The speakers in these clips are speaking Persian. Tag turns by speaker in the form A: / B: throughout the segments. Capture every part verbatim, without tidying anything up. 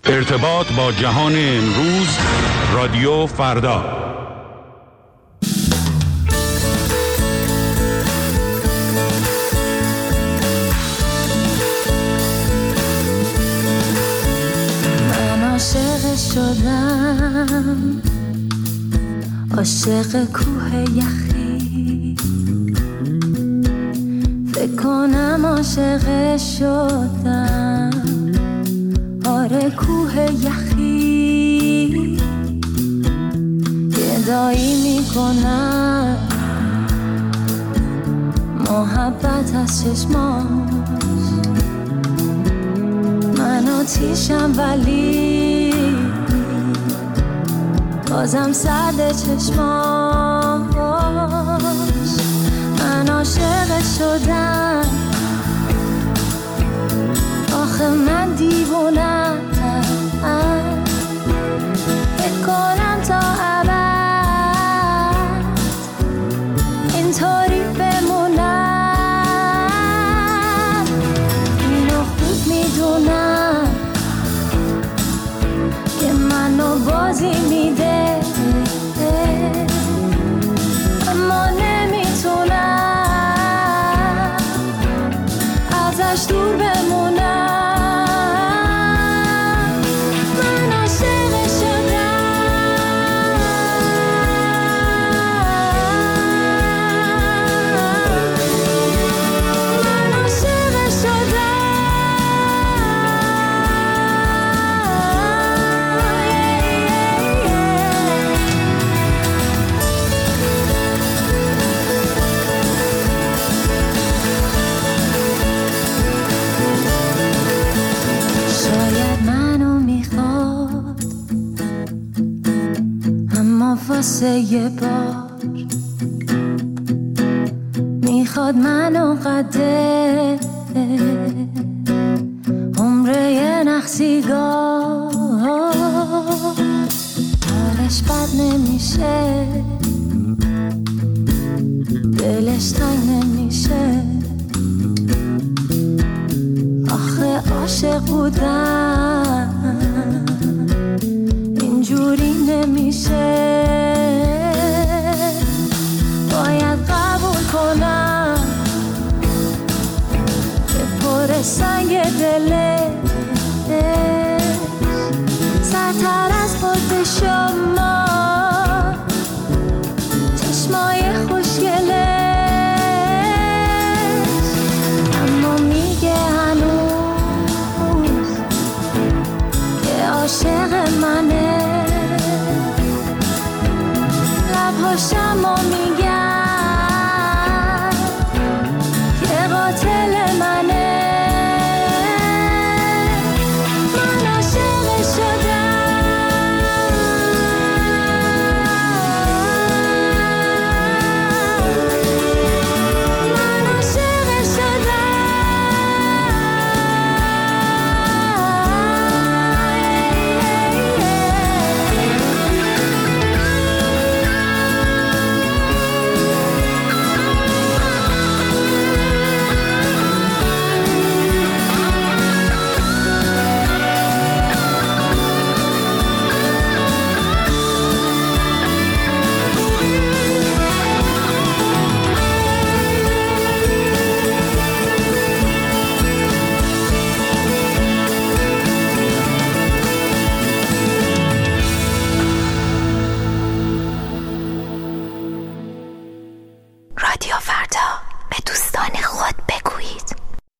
A: ارتباط با جهان امروز، رادیو فردا.
B: من عاشق شدم، عاشق کوه یخی، فکر کنم عاشق شدم، آره کوه یخی، گدایی میکنم محبت از چشماش، من آتیشم ولی بازم سرد چشماش، من عاشق شدم، آخه من دیوونم، فکر کنم تا ابد اینطوری بمونم، اینو خوب میدونم که منو بازی میده، اما نمیتونم ازش دور بمونم. واسه یه بار میخواد منو قده عمره یه نخسیگاه، حالش بد نمیشه، دلش تنگ نمیشه، آخه عاشق بودم اینجوری نمیشه، باید قبول کنم که پر سنگ دلش سرتر از خود شما، چشمای خوشگلش، اما میگه هنوز که عاشق منه، لبهاشمو میگن که قاتل منه، من عاشق شدم، من عاشق
C: رادیو فردا، به دوستان خود بگویید.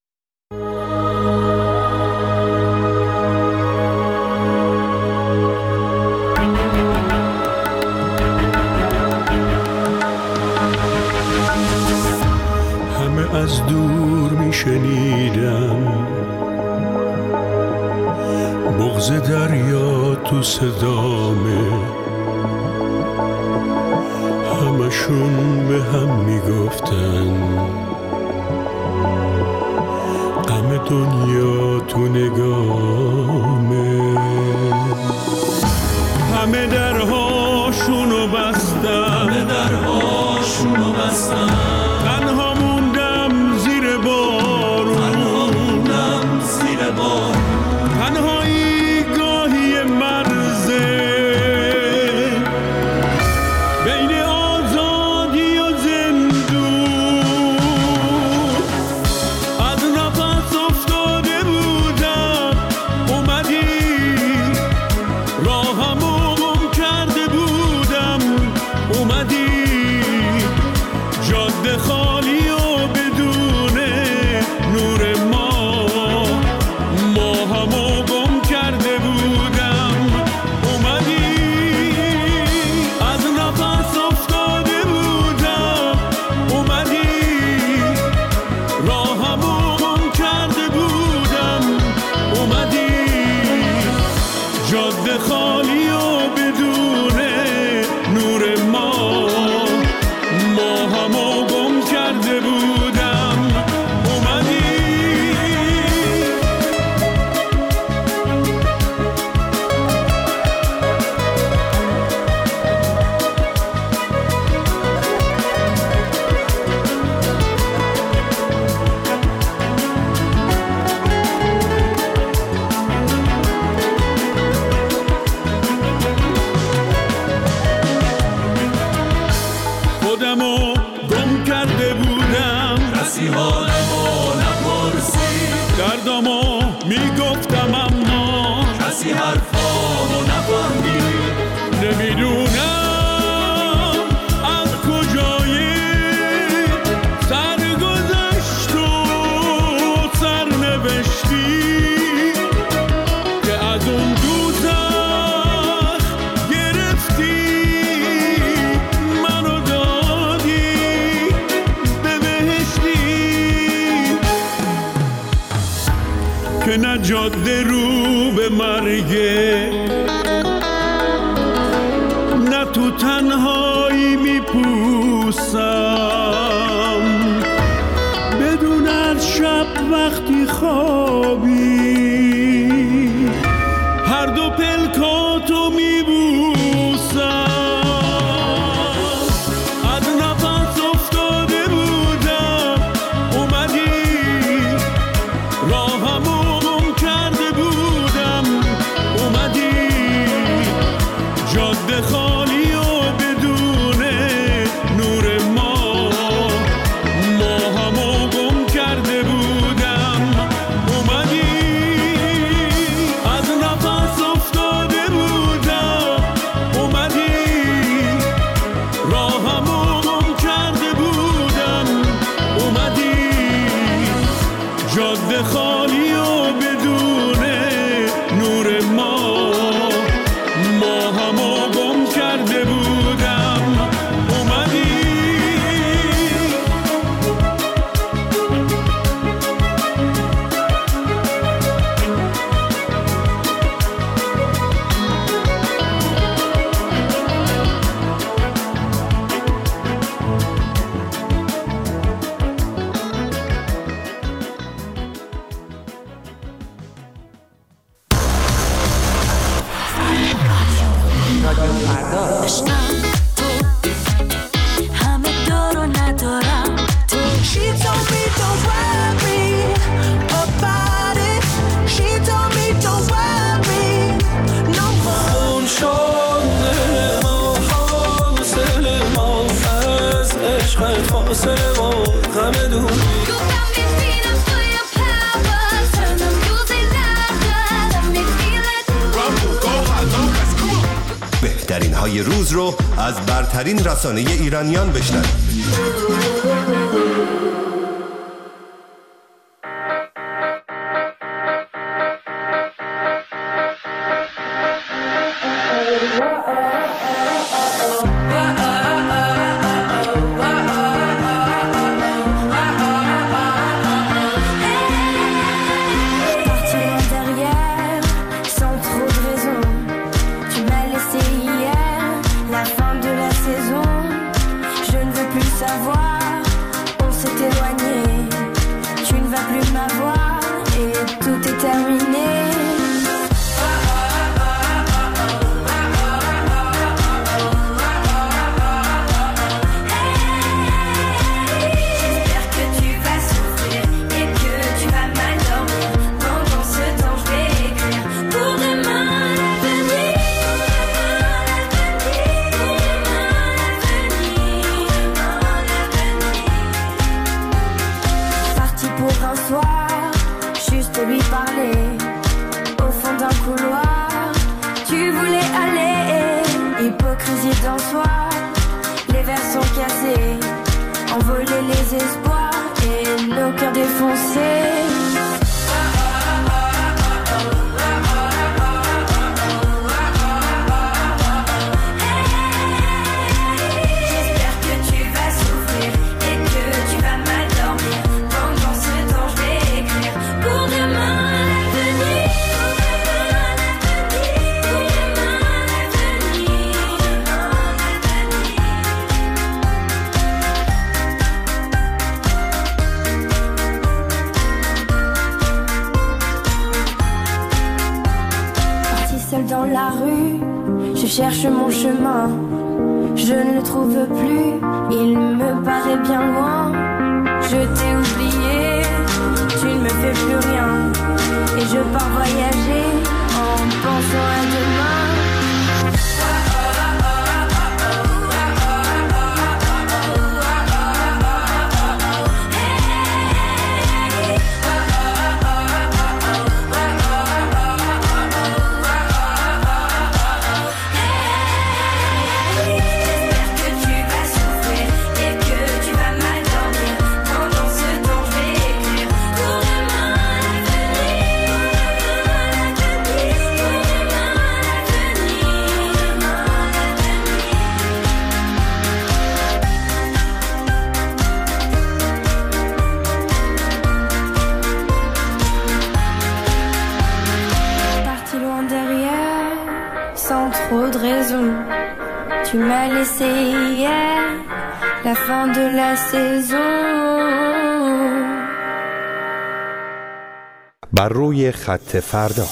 D: همه از دور میشنیدم بغض دریا تو صدامه، همشون به هم میگفتن غم دنیا تو نگامه، همه درهاشونو بستن، همه درهاشونو بستن، تنها موندم زیر بارون، تنها موندم زیر بارون، تنهایی گاه خالی و بدون نور ما ما همو گم کرده بودم اومدی خودمو گم کرده بودم کسی حالمو نپرسی دردمو میگفتم اما کسی حرفامو نفهمید نمیدونم از کجایی سرگذشت و سرنوشتی که از اون دوزخ گرفتی منو دادی به بهشتی که نه جاده رو به مرگه نه تو تنهایی میپوسم بدون از شب وقتی خوابی هر دو پلکاتو میبوسم از نفس افتاده بودم اومدی راهمو گم کرده بودم اومدی جاده خالی و بدون نور ما ما همو گم کرده بودم اومدی از نفس افتاده بودم اومدی راهمو گم کرده بودم اومدی جاده خالی و بدون نور ما ما همو گم کرده بودم اومدی
B: همه دارو ندارم تو She told me don't worry about it She told me don't worry no more
E: اون شده ما فاصله ما از عشقت فاصله ما غم دوری
B: You got me feeling for your power Turn the music louder Let me feel it
F: بهترین های روز رو از برترین رسانه ایرانیان بشنوید.
B: Parti loin derrière, sans trop de raison. Tu m'as laissé hier, la fin de la saison. Je ne veux plus savoir, on s'est éloigné. Tu ne vas plus m'avoir et tout est terminé. J'espère que tu vas souffrir et que tu vas mal dormir. Pendant ce temps, je vais écrire pour demain l'avenir. Pour demain l'avenir. Parti pour un soir, juste lui parler. Au fond d'un couloir, tu voulais aller. Hypocrisie d'un soir, les verres sont cassés. Envoler les espoirs et nos cœurs défoncés. J'espère que tu vas souffrir et que tu vas mal dormir. Pendant ce temps, je vais écrire pour demain l'avenir. Pour demain seule dans la rue, je cherche mon chemin, je ne le trouve plus, il me paraît bien loin. Je t'ai oublié, tu ne me fais plus rien, et je pars voyager en pensant à demain. Tu m'as laissé hier, la fin de la saison.
F: بر روی خط فردا.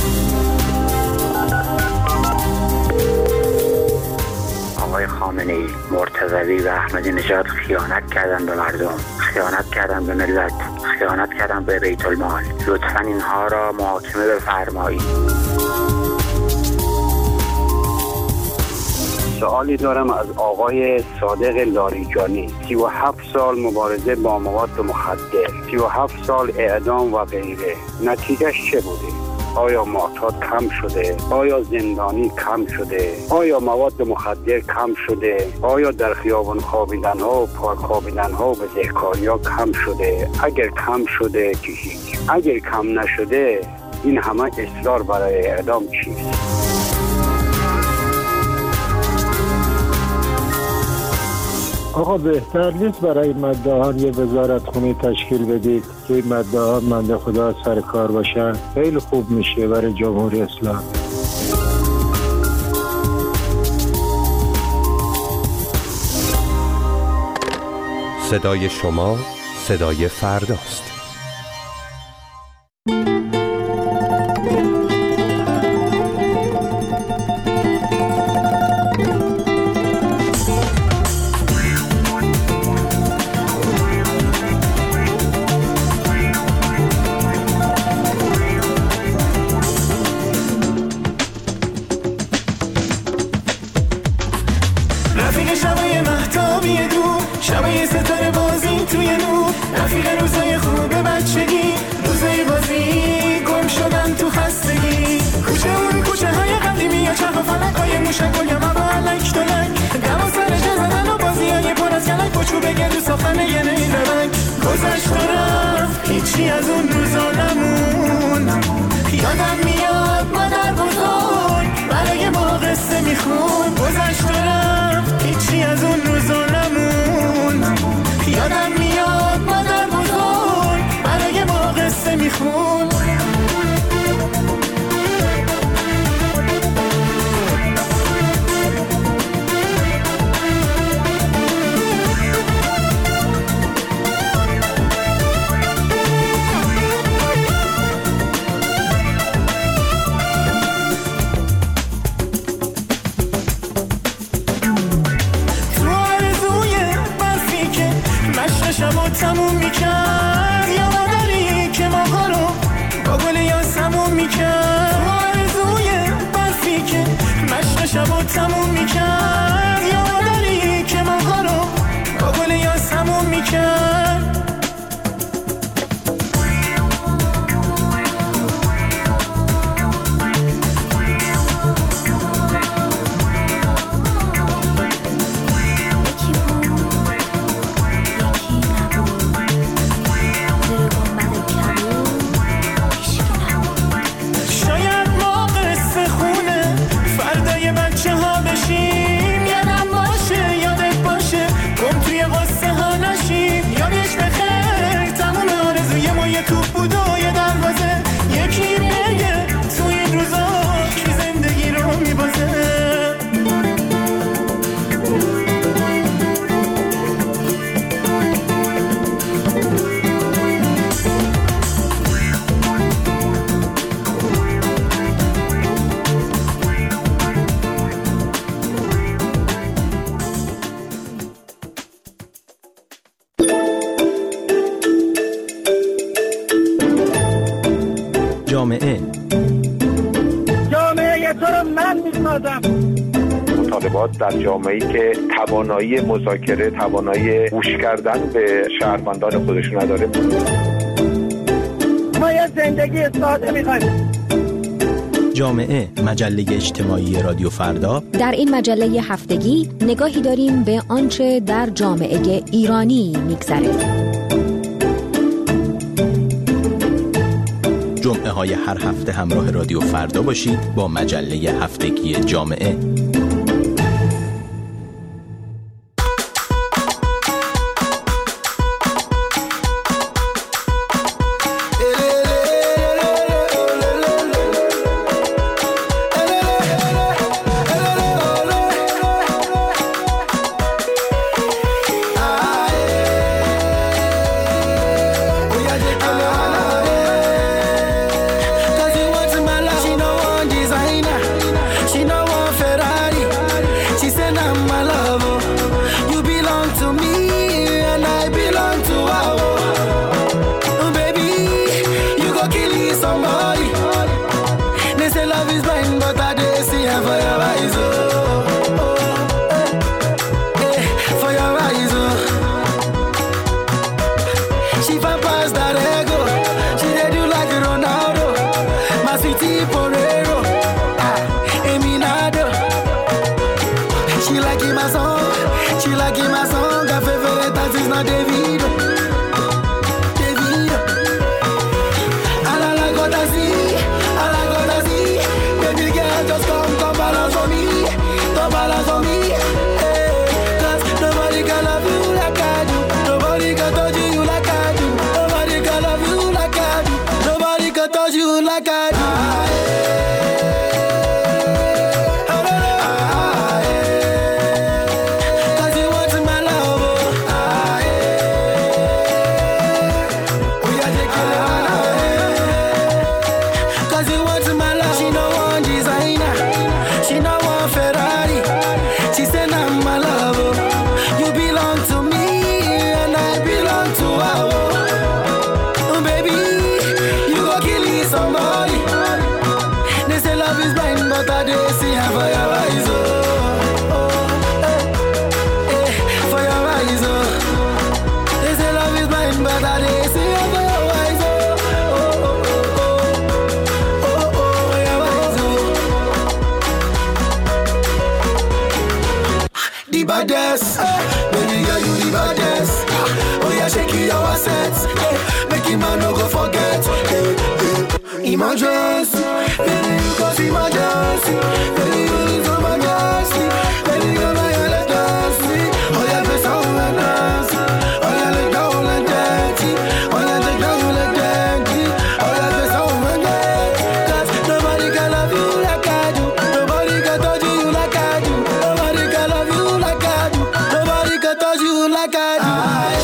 G: آقای خامنه‌ای، مرتضوی و احمدی نژاد خیانت کردن به مردم، خیانت کردن به ملت، خیانت کردن به بیت المال. لطفاً اینها را محاکمه بفرمایید.
H: سوالی دارم از آقای صادق لاریجانی. سی و هفت سال مبارزه با مواد مخدر، سی و هفت سال اعدام و غیره، نتیجهش چه بوده؟ آیا معتاد کم شده؟ آیا زندانی کم شده؟ آیا مواد مخدر کم شده؟ آیا در خیابان خوابیدن ها و پارک خوابیدن ها و بزهکاری ها کم شده؟ اگر کم شده که هیچ، اگر کم نشده این همه اصرار برای اعدام چیست؟
I: آقا بهتر نیست برای مدعیان یه وزارتخونه تشکیل بدید که این مدعیان منده خدا سر کار باشن؟ خیلی خوب میشه برای جمهوری اسلامی.
F: صدای شما صدای فرداست.
J: تو رو من میسازم.
K: مطالبات در جامعه‌ای که توانایی مذاکره، توانایی گوش کردن به شهروندان خودشون نداره.
J: ما یه زندگی ساده می‌خوایم.
L: جامعه، مجله اجتماعی رادیو فردا.
M: در این مجله هفتگی نگاهی داریم به آنچه در جامعه ایرانی می‌گذره.
L: جمعه های هر هفته همراه رادیو فردا باشید با مجله هفتگی جامعه.
E: Emergency, baby, you cause emergency, baby, you need some emergency, baby, you're my emergency. Oh yeah, be so emergency. Oh yeah, let go, let dirty. Oh yeah, let go, let dirty. Oh yeah, be so emergency. Cause nobody can love you like I do. Nobody can touch you like I do. Nobody can love you like I do. Nobody can touch you like I do.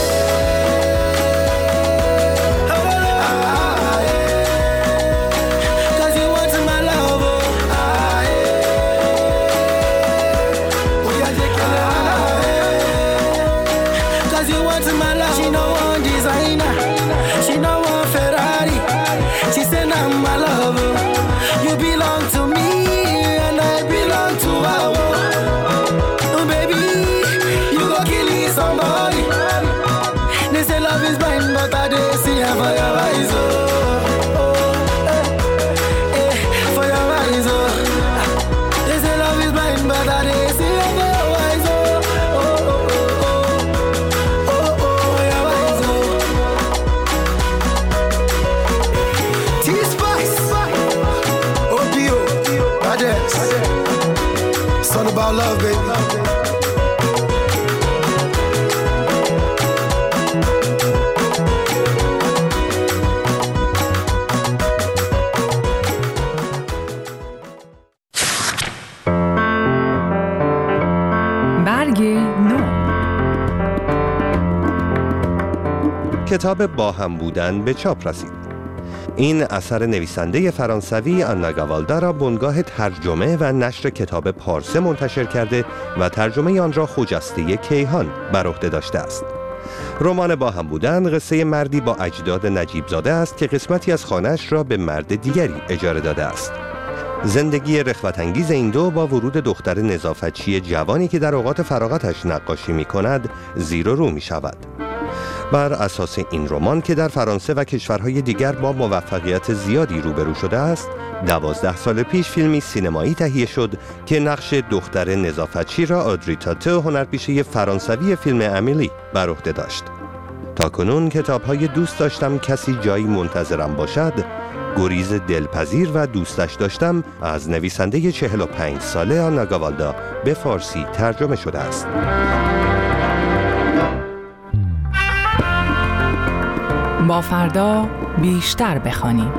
E: About love, baby.
N: برگ نو.
F: کتاب با هم بودن به چاپ رسید. این اثر نویسنده فرانسوی آنا گاوالدا را بنگاه ترجمه و نشر کتاب پارسه منتشر کرده و ترجمه آن را خجسته کیهان بر عهده داشته است. رمان با هم بودن قصه مردی با اجداد نجیب زاده است که قسمتی از خانه‌اش را به مرد دیگری اجاره داده است. زندگی رغبت‌انگیز این دو با ورود دختر نظافتچی جوانی که در اوقات فراغتش نقاشی می‌کند زیر و رو می‌شود. بر اساس این رمان که در فرانسه و کشورهای دیگر با موفقیت زیادی روبرو شده است، دوازده سال پیش فیلمی سینمایی تهیه شد که نقش دختر نظافتچی را آدری تاتو، هنرپیشه فرانسوی فیلم امیلی، بر عهده داشت. تاکنون کتاب‌های دوست داشتم کسی جایی منتظرم باشد، گریز دلپذیر و دوستش داشتم از نویسنده چهل و پنج ساله آنا گاوالدا به فارسی ترجمه شده است.
N: با فردا بیشتر بخوانیم.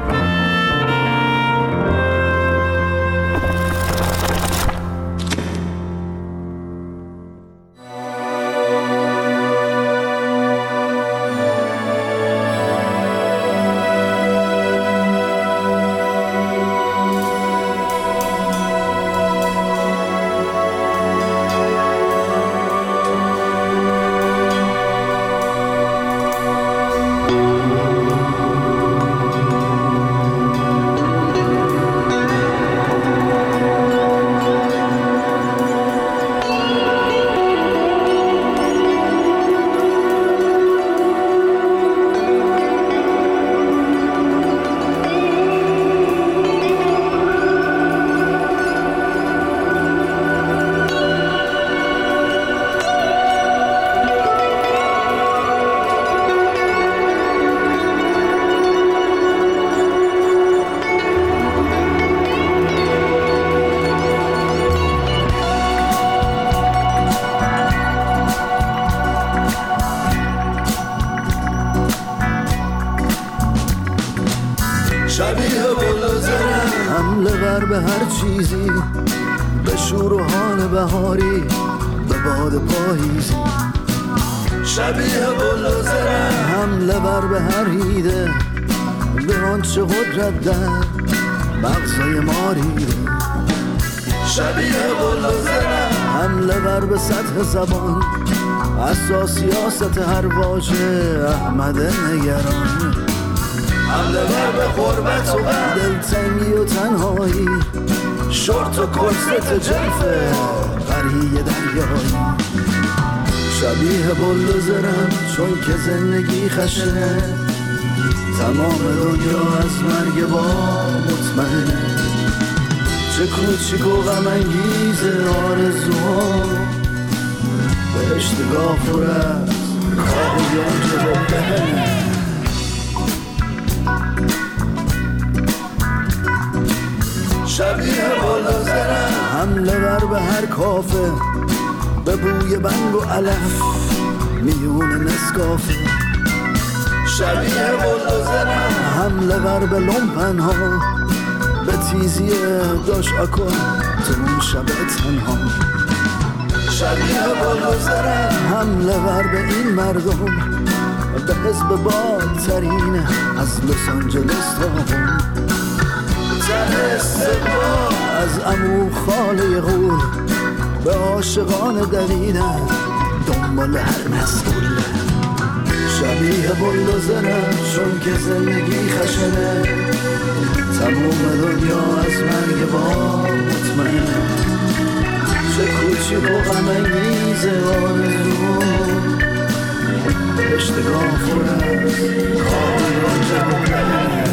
E: شبیه بلوزرم حمله ور به هر چیزی، به شور و حال بهاری، به باد پاییزی. شبیه بلوزرم حمله ور به هر هیده، به آنچه قدرت در مغزای ما ریده. شبیه بلوزرم حمله ور به سطح زبان، اساس سیاست هر واژه احمد نگران. حمله ور به غربت و دلتنگی و تنهایی، شورت و کرست جلفه قریه دریایی. شبیه بلوزرم چون که زندگی خشنه، تمام دنیا از مرگ با مطمئنه. چه کوچیک و غم انگیز آرزوها، بهشت گافور از کار یونجه و بهنه. شبیه بلوزرم حمله ور به هر کافه، به بوی بنگ و علف میون نسکافه. شبیه بلوزرم حمله ور به لومپن ها، به تیزی داش آکن تو اون شب تنها. شبیه بلوزرم حمله ور به این مردم، به حزب بالترین از لس آنجلس تا هم. ته استقبال از عمو خاله غول، به عاشقان دویدن دنبال هر مسئول. شبیه بلوزرم چون که زندگی خشنه، تموم دنیا از مرگ با مطمئنه. چه کوچیک و غم انگیز آرزو، بهشت گافور از کار یونجه و بهنه.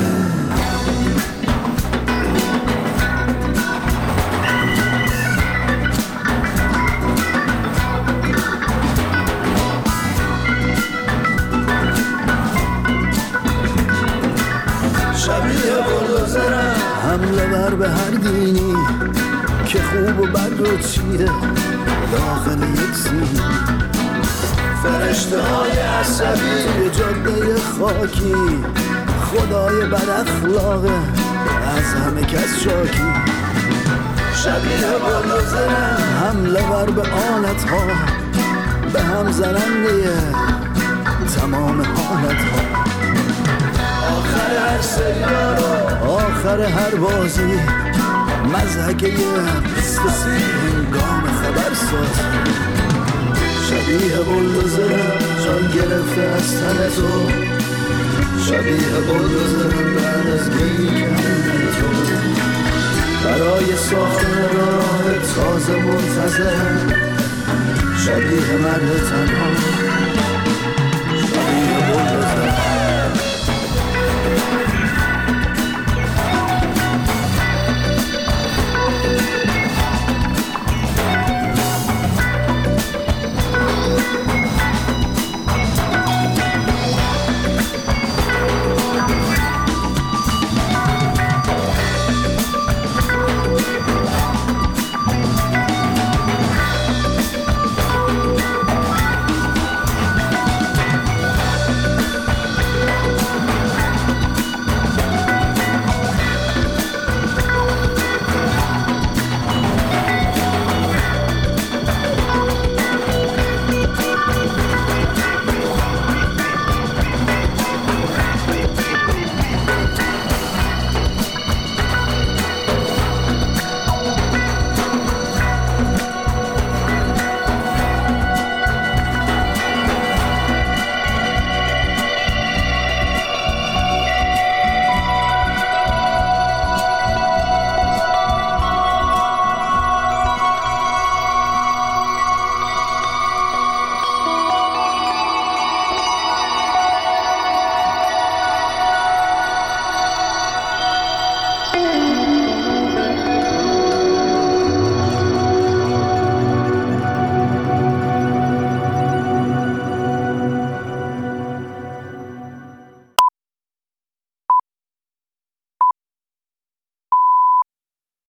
E: شبیه بلوزرم حمله ور به هر دینی، که خوب و بد رو چیده داخل یک سینی. فرشته های عصبی جاده خاکی، خدای بد اخلاقه از همه کس شاکی. شبیه بلوزرم حمله ور به آلت ها، به هم زننده تمام حالت ها. آخر هر سریال و آخر هر بازی، مضحکه بیست و سی هنگام خبرساز. شبیه بلوزرم جان گرفته از تن تو، شبیه بلوزرم بعد از گیری کردن تو. برای ساختن راه تازه منتظر، شبیه مرد تنها